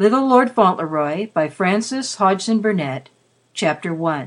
Little Lord Fauntleroy by Frances Hodgson Burnett Chapter I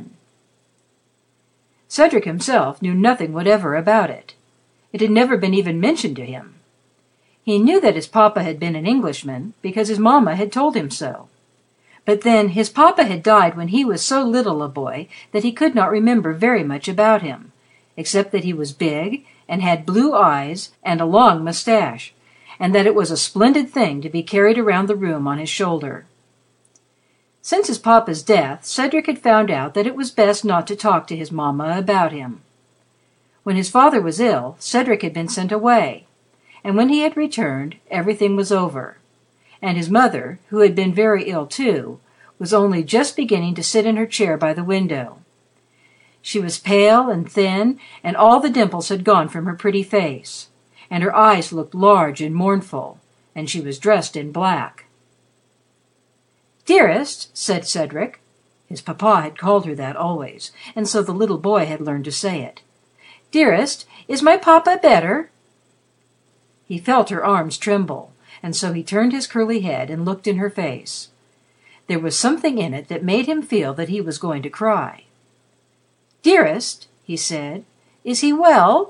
Cedric himself knew nothing whatever about it. It had never been even mentioned to him. He knew that his papa had been an Englishman because his mamma had told him so. But then his papa had died when he was so little a boy that he could not remember very much about him, except that he was big and had blue eyes and a long mustache, and that it was a splendid thing to be carried around the room on his shoulder. Since his papa's death, Cedric had found out that it was best not to talk to his mamma about him. When his father was ill, Cedric had been sent away, and when he had returned, everything was over, and his mother, who had been very ill too, was only just beginning to sit in her chair by the window. She was pale and thin, and all the dimples had gone from her pretty face, and her eyes looked large and mournful, and she was dressed in black. "Dearest," said Cedric. His papa had called her that always, and so the little boy had learned to say it. "Dearest, is my papa better?" He felt her arms tremble, and so he turned his curly head and looked in her face. There was something in it that made him feel that he was going to cry. "Dearest," he said, "is he well?"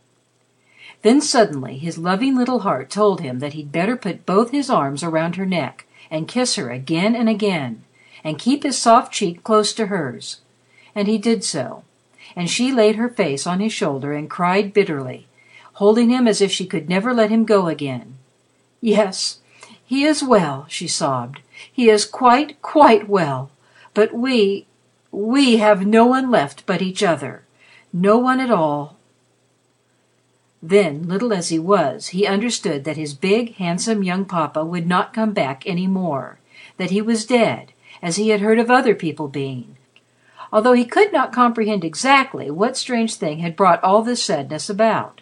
Then suddenly his loving little heart told him that he'd better put both his arms around her neck and kiss her again and again, and keep his soft cheek close to hers. And he did so, and she laid her face on his shoulder and cried bitterly, holding him as if she could never let him go again. "Yes, he is well," she sobbed. "He is quite, quite well. But we have no one left but each other. No one at all." Then, little as he was, he understood that his big, handsome young papa would not come back any more, that he was dead, as he had heard of other people being, although he could not comprehend exactly what strange thing had brought all this sadness about.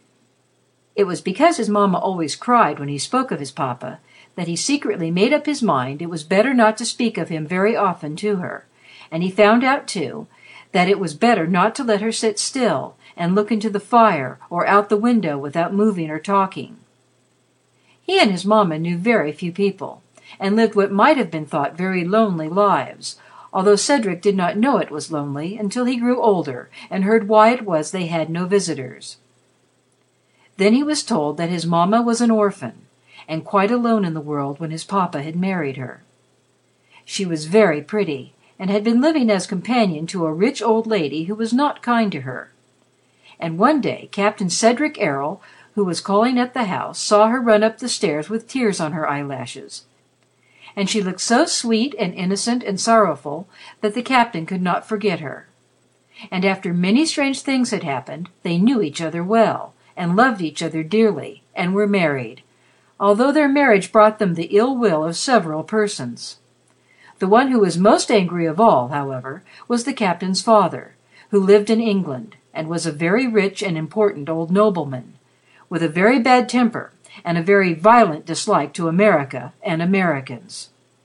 It was because his mamma always cried when he spoke of his papa that he secretly made up his mind it was better not to speak of him very often to her, and he found out, too, that it was better not to let her sit still and look into the fire or out the window without moving or talking. He and his mamma knew very few people, and lived what might have been thought very lonely lives, although Cedric did not know it was lonely until he grew older and heard why it was they had no visitors. Then he was told that his mamma was an orphan, and quite alone in the world when his papa had married her. She was very pretty, and had been living as companion to a rich old lady who was not kind to her. And one day Captain Cedric Errol, who was calling at the house, saw her run up the stairs with tears on her eyelashes. And she looked so sweet and innocent and sorrowful that the captain could not forget her. And after many strange things had happened, they knew each other well, and loved each other dearly, and were married, although their marriage brought them the ill will of several persons. The one who was most angry of all, however, was the captain's father, who lived in England, and was a very rich and important old nobleman, with a very bad temper and a very violent dislike to America and Americans.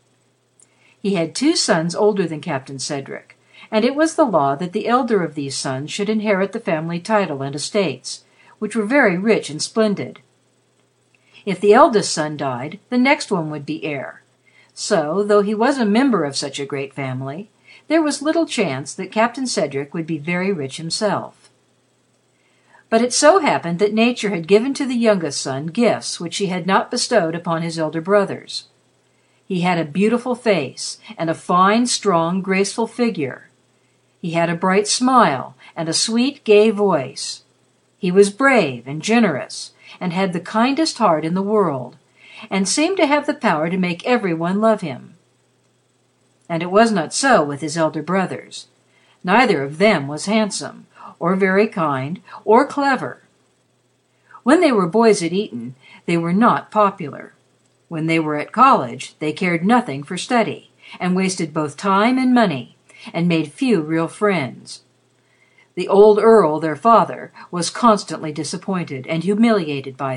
He had 2 sons older than Captain Cedric, and it was the law that the elder of these sons should inherit the family title and estates, which were very rich and splendid. If the eldest son died, the next one would be heir. So, though he was a member of such a great family, there was little chance that Captain Cedric would be very rich himself. But it so happened that nature had given to the youngest son gifts which she had not bestowed upon his elder brothers. He had a beautiful face and a fine, strong, graceful figure. He had a bright smile and a sweet, gay voice. He was brave and generous, and had the kindest heart in the world, and seemed to have the power to make everyone love him. And it was not so with his elder brothers. Neither of them was handsome, or very kind, or clever. When they were boys at Eton, they were not popular. When they were at college, they cared nothing for study, and wasted both time and money, and made few real friends. The old Earl, their father, was constantly disappointed and humiliated by